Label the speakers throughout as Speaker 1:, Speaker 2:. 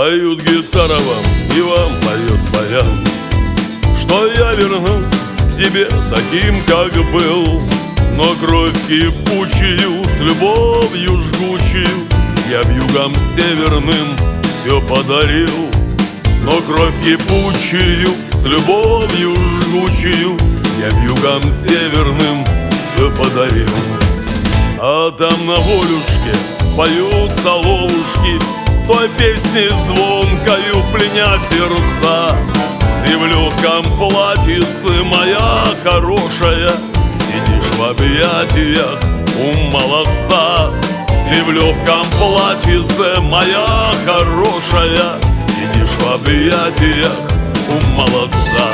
Speaker 1: Поют гитара вам, и вам поет баян, что я вернусь к тебе таким, как был. Но кровь кипучую с любовью жгучую я вьюгам северным все подарил. Но кровь кипучую с любовью жгучую я вьюгам северным все подарил. А там на волюшке поют соловушки той песни звонкою, пленя сердца. Ты в легком платьице, моя хорошая, сидишь в объятиях у молодца. Ты в легком платьице, моя хорошая, сидишь в объятиях у молодца.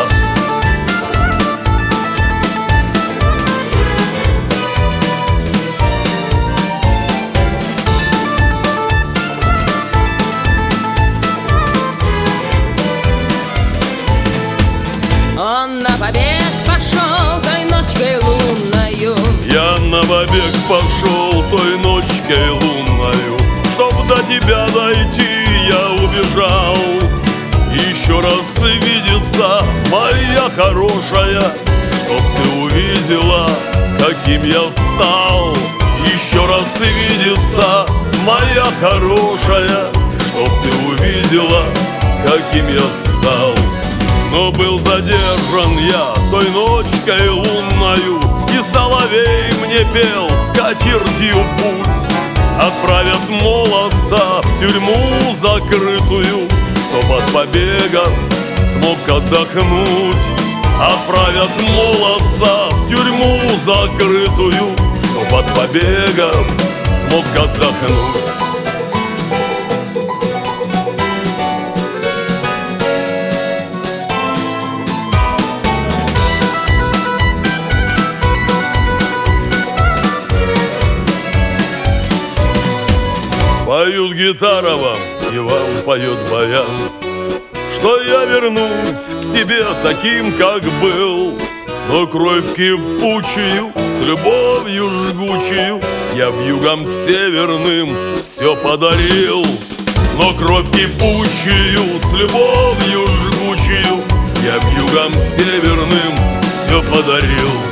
Speaker 2: Он на побег пошел той ночкой лунною.
Speaker 1: Я на побег пошел той ночкой лунною. Чтоб до тебя дойти, я убежал. Еще раз видеться, моя хорошая, чтоб ты увидела, каким я стал. Еще раз видеться, моя хорошая, чтоб ты увидела, каким я стал. Но был задержан я той ночкой лунною, и соловей мне пел с катертью путь. Отправят молодца в тюрьму закрытую, чтоб от побегов смог отдохнуть. Отправят молодца в тюрьму закрытую, чтоб от побегов смог отдохнуть. Поют гитара вам, и вам поет баян, что я вернусь к тебе таким, как был. Но кровь кипучую с любовью жгучую я вьюгам северным все подарил. Но кровь кипучую с любовью жгучую я вьюгам северным все подарил.